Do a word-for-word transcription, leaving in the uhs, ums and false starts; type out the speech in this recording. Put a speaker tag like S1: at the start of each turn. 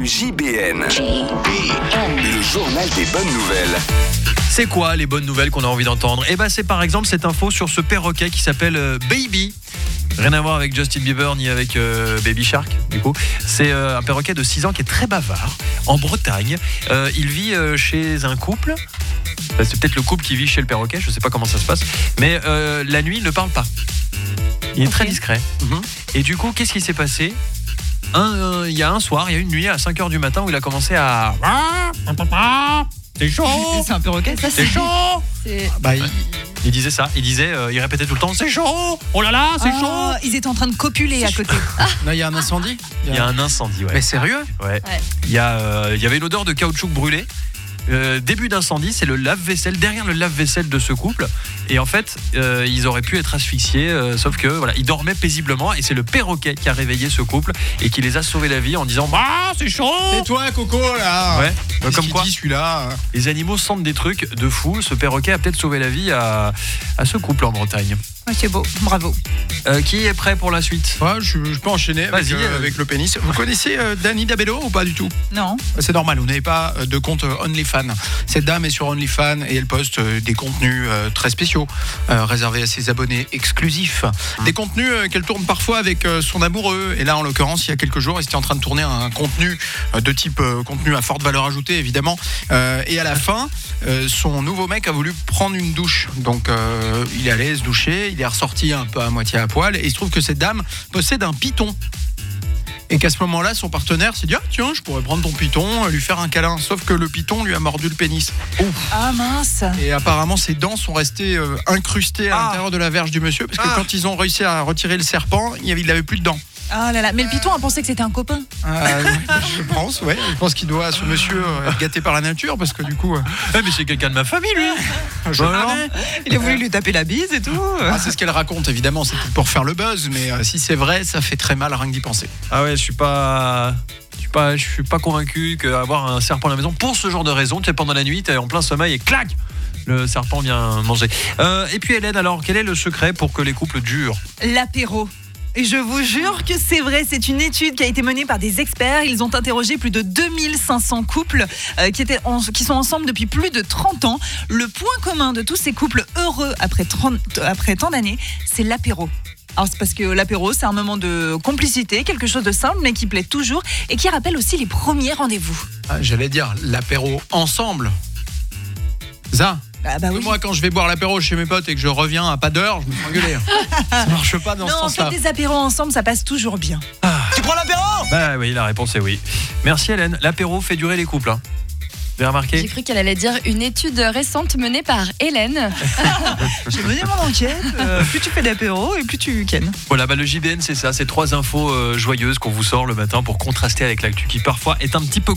S1: J B N. J B N. Le journal des bonnes nouvelles.
S2: C'est quoi les bonnes nouvelles qu'on a envie d'entendre ? Eh ben c'est par exemple cette info sur ce perroquet qui s'appelle euh, Baby. Rien à voir avec Justin Bieber ni avec euh, Baby Shark, du coup. C'est euh, un perroquet de six ans qui est très bavard, en Bretagne. Euh, il vit euh, chez un couple. Enfin, c'est peut-être le couple qui vit chez le perroquet, je ne sais pas comment ça se passe. Mais euh, la nuit, il ne parle pas. Il est okay. très discret. Mm-hmm. Et du coup, qu'est-ce qui s'est passé ? un, euh, Il y a un soir, il y a une nuit à cinq heures du matin où il a commencé à... C'est chaud.
S3: C'est un perroquet, ça c'est,
S2: c'est chaud.
S3: C'est...
S2: Bah, il... il disait ça, il disait, euh, il répétait tout le temps, c'est chaud. Oh là là, c'est oh, chaud.
S3: Ils étaient en train de copuler
S2: c'est
S3: à côté.
S4: Ah. Non, il y a un incendie.
S2: Il y a un incendie, ouais.
S4: Mais sérieux ?
S2: Ouais. ouais. Il y a, euh, il y avait une odeur de caoutchouc brûlé. Euh, début d'incendie, c'est le lave-vaisselle, derrière le lave-vaisselle de ce couple. Et en fait, euh, ils auraient pu être asphyxiés, euh, sauf que voilà, ils dormaient paisiblement. Et c'est le perroquet qui a réveillé ce couple et qui les a sauvés la vie en disant bah c'est chaud.
S4: C'est toi, Coco, là.
S2: Ouais.
S4: Qu'est-ce
S2: comme quoi,
S4: dit, celui-là.
S2: Les animaux sentent des trucs de fou. Ce perroquet a peut-être sauvé la vie à, à ce couple en Bretagne.
S3: Ouais, c'est beau, bravo.
S2: Euh, qui est prêt pour la suite ?
S4: Ouais, je, je peux enchaîner avec, euh, avec le pénis. Vous connaissez euh, Dani Dabello ou pas du tout ?
S3: Non.
S4: C'est normal, vous n'avez pas de compte OnlyFans. Cette dame est sur OnlyFans et elle poste euh, des contenus euh, très spéciaux euh, réservés à ses abonnés exclusifs. Mmh. Des contenus euh, qu'elle tourne parfois avec euh, son amoureux. Et là, en l'occurrence, il y a quelques jours, elle était en train de tourner un contenu euh, de type euh, contenu à forte valeur ajoutée, évidemment. Euh, et à la fin, euh, son nouveau mec a voulu prendre une douche. Donc, euh, il est allé se doucher. Il est ressorti un peu à moitié à poil et il se trouve que cette dame possède un python et qu'à ce moment-là son partenaire s'est dit ah tiens je pourrais prendre ton python lui faire un câlin, sauf que le python lui a mordu le pénis. Ouf.
S3: Ah mince.
S4: Et apparemment ses dents sont restées euh, incrustées à ah. l'intérieur de la verge du monsieur parce que ah. quand ils ont réussi à retirer le serpent il n'avait plus de dents.
S3: Ah là là, mais le python a pensé que c'était un copain.
S4: Euh, je pense, ouais. Je pense qu'il doit, ce monsieur, être gâté par la nature parce que du coup. Euh...
S2: Ouais, mais c'est quelqu'un de ma famille, lui.
S4: Je
S3: ah, il a voulu lui taper la bise et tout.
S4: Ah, c'est ce qu'elle raconte, évidemment, c'est pour faire le buzz, mais euh, si c'est vrai, ça fait très mal rien que d'y penser.
S2: Ah ouais, je suis pas. Je suis pas, je suis pas convaincu qu'avoir un serpent à la maison pour ce genre de raison, tu sais, pendant la nuit, t'es en plein sommeil et clac, le serpent vient manger. Euh, et puis Hélène, alors, quel est le secret pour que les couples durent ?
S3: L'apéro. Et je vous jure que c'est vrai, c'est une étude qui a été menée par des experts. Ils ont interrogé plus de deux mille cinq cents couples euh, qui, étaient en, qui sont ensemble depuis plus de trente ans. Le point commun de tous ces couples heureux après, trente, après tant d'années, c'est l'apéro. Alors c'est parce que l'apéro, c'est un moment de complicité, quelque chose de simple mais qui plaît toujours et qui rappelle aussi les premiers rendez-vous.
S4: Ah, j'allais dire l'apéro ensemble. Ça
S3: Ah bah oui.
S4: Moi, quand je vais boire l'apéro chez mes potes et que je reviens à pas d'heure, je me fais engueuler. Ça marche pas dans
S3: non,
S4: ce sens-là.
S3: Non, en fait, des apéros ensemble, ça passe toujours bien.
S2: Ah.
S4: Tu prends l'apéro ?
S2: Bah oui, la réponse est oui. Merci Hélène. L'apéro fait durer les couples. Hein. Vous avez remarqué ?
S5: J'ai cru qu'elle allait dire une étude récente menée par Hélène.
S3: J'ai mené mon enquête. Euh, plus tu fais d'apéro et plus tu kennes.
S2: Voilà, bah le J B N, c'est ça. C'est trois infos euh, joyeuses qu'on vous sort le matin pour contraster avec l'actu qui parfois est un petit peu